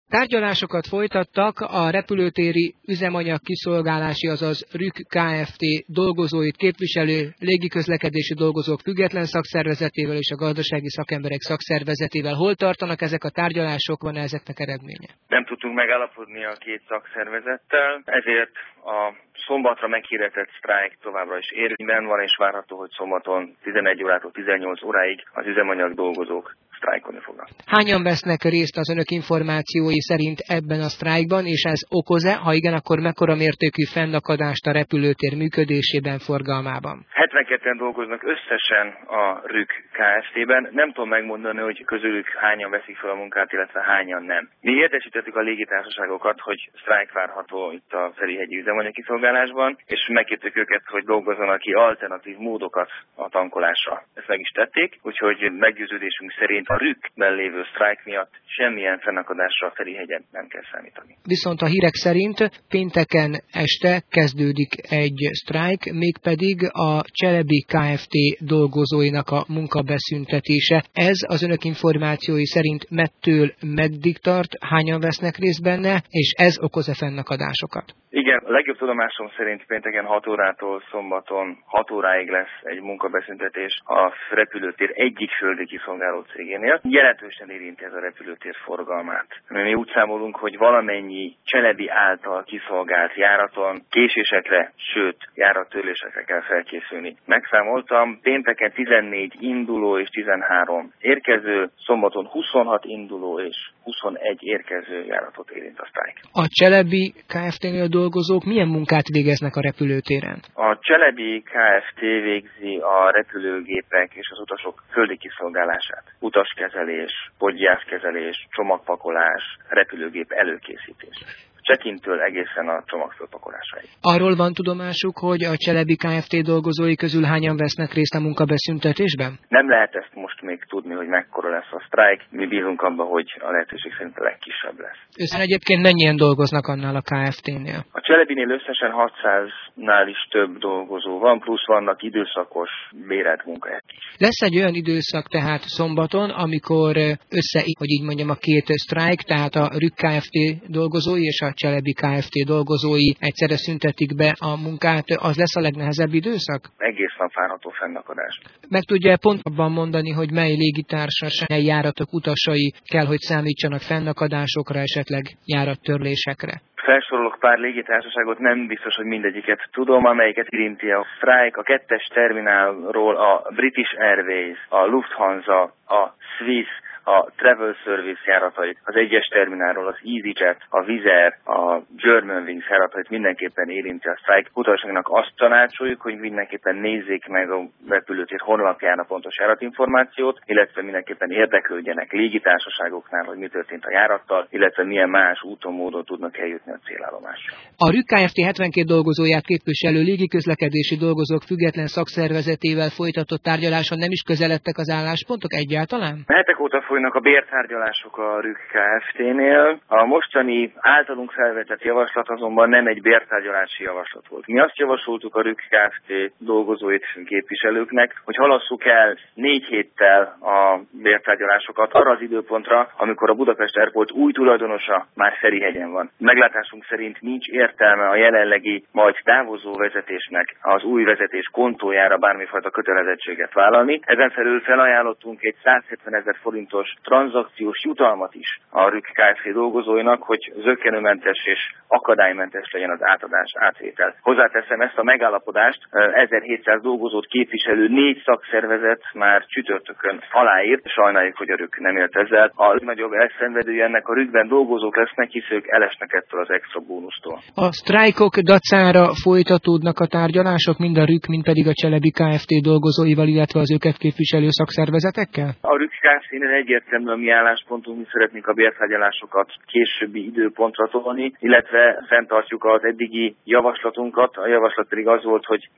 Tárgyalásokat folytattak a repülőtéri üzemanyag kiszolgálási, azaz RÜK Kft. Dolgozóit képviselő légiközlekedési dolgozók független szakszervezetével és a gazdasági szakemberek szakszervezetével. Hol tartanak ezek a tárgyalások, van ezeknek eredménye? Nem tudtunk megállapodni a két szakszervezettel, ezért a szombatra meghirdetett sztrájk továbbra is érvényben van, és várható, hogy szombaton 11 órától 18 óráig az üzemanyag dolgozók sztrájkolni fognak. Hányan vesznek részt az önök információi szerint ebben a sztrájkban, és ez okoz-e? Ha igen, akkor mekkora mértékű fennakadást a repülőtér működésében, forgalmában? 72-en dolgoznak összesen a RÜK Kft-ben. Nem tudom megmondani, hogy közülük hányan veszik fel a munkát, illetve hányan nem. Mi értesítettük a légitársaságokat, hogy sztrájk várható itt a Ferihegyi üzemanyagkiszolgálásban, és megkértük őket, hogy dolgozzanak ki alternatív módokat a tankolásra. Ezt meg is tették, úgyhogy meggyőződésünk szerint a RÜK-ben lévő sztrájk miatt semmilyen fennakadásra a Ferihegyen nem kell számítani. Viszont a hírek szerint pénteken este kezdődik egy sztrájk, mégpedig a Cselebi Kft. Dolgozóinak a munkabeszüntetése. Ez az önök információi szerint mettől meddig tart, hányan vesznek részt benne, és ez okoz-e fennakadásokat? Igen, a legjobb tudomásom szerint pénteken 6 órától szombaton 6 óráig lesz egy munkabeszüntetés a repülőtér egyik földi kiszolgáló cégénél. Jelentősen érinti ez a repülőtér forgalmát. Mi úgy számolunk, hogy valamennyi Cselebi által kiszolgált járaton késésekre, sőt járattörlésekre kell felkészülni. Megszámoltam, pénteken 14 induló és 13 érkező, szombaton 26 induló és 21 érkező járatot érint a sztrájk. A Cselebi Kft-nél dolgozók milyen munkát végeznek a repülőtéren? A Cselebi Kft. Végzi a repülőgépek és az utasok földi kiszolgálását. Utaskezelés, podgyászkezelés, csomagpakolás, repülőgép előkészítés. Check-intől egészen a csomagfölpakolásáig. Arról van tudomásuk, hogy a Cselebi Kft. Dolgozói közül hányan vesznek részt a munkabeszüntetésben? Nem lehet ezt most még tudni, hogy mekkora lesz a sztrájk. Mi bízunk abban, hogy a lehetőség szerint a legkisebb lesz. Összesen egyébként mennyien dolgoznak annál a Kft-nél? A Cselebinél összesen 600-nál is több dolgozó van, plusz vannak időszakos bérelt munkahelyek is. Lesz egy olyan időszak tehát szombaton, amikor hogy így mondjam, a két sztrájk, tehát a RÜK Kft. Dolgozói és a Cselebi Kft. Dolgozói egyszerre szüntetik be a munkát, az lesz a legnehezebb időszak? Egészen várható fennakadás. Meg tudja pontosabban mondani, hogy mely légitársaság, mely járatok utasai kell, hogy számítsanak fennakadásokra, esetleg járattörlésekre? Felsorolok pár légitársaságot, nem biztos, hogy mindegyiket tudom, amelyiket érinti a sztrájk. A 2-es terminálról a British Airways, a Lufthansa, a Swiss, a Travel Service járatait, az 1-es terminálról az EasyJet, a Wizz Air, a Germanwings járatait mindenképpen érinti a sztrájk. Utasoknak azt tanácsoljuk, hogy mindenképpen nézzék meg a repülőtér honlapján a pontos járatinformációt, illetve mindenképpen érdeklődjenek légitársaságoknál, hogy mi történt a járattal, illetve milyen más úton, módon tudnak eljutni a célállomásra. A RÜK Kft. 72 dolgozóját képviselő légiközlekedési dolgozók független szakszervezetével folytatott tárgyaláson nem is közeledtek az álláspontok egyáltalán? Hetek óta folynak a bértárgyalások a RÜK Kft-nél. A mostani általunk felvetett javaslat azonban nem egy bértárgyalási javaslat volt. Mi azt javasoltuk a RÜK Kft. Dolgozóit képviselőknek, hogy halasszuk el 4 héttel a bértárgyalásokat arra az időpontra, amikor a Budapest Airport új tulajdonosa már Ferihegyen van. Meglátásunk szerint nincs értelme a jelenlegi, majd távozó vezetésnek az új vezetés kontójára bármifajta kötelezettséget vállalni. Ezen felül felajánlottunk egy 170 000 forintos tranzakciós jutalmat is a RÜK Kft. Dolgozóinak, hogy zökkenőmentes és akadálymentes legyen az átvétel. Hozzáteszem, ezt a megállapodást 1700 dolgozót képviselő 4 szakszervezet már csütörtökön aláírt. Sajnáljuk, hogy a RÜK nem élt ezzel. A legnagyobb elszenvedője ennek a RÜK-ben dolgozók lesznek, hisz ők elesnek ettől az extra bónusztól. A sztrájkok dacára folytatódnak a tárgyalások, mind a RÜK, mind pedig a Cselebi Kft. Dolgozóival, illetve az őket képviselő szakszervezetekkel? A RÜK Kft-nél egyértelmű a mi álláspontunk, mi szeretnénk a bértárgyalásokat későbbi időpontra tolni, illetve fenntartjuk az eddigi javaslatunkat. A javaslat pedig az volt, hogy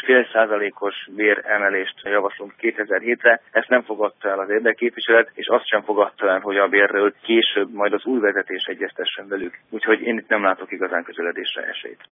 7,5%-os béremelést javaslunk 2007-re. Ezt nem fogadta el az érdekképviselet, és azt sem fogadta el, hogy a bérről később majd az új vezetés egyeztessen velük. Úgyhogy én itt nem látok igazán közeledésre esélyt.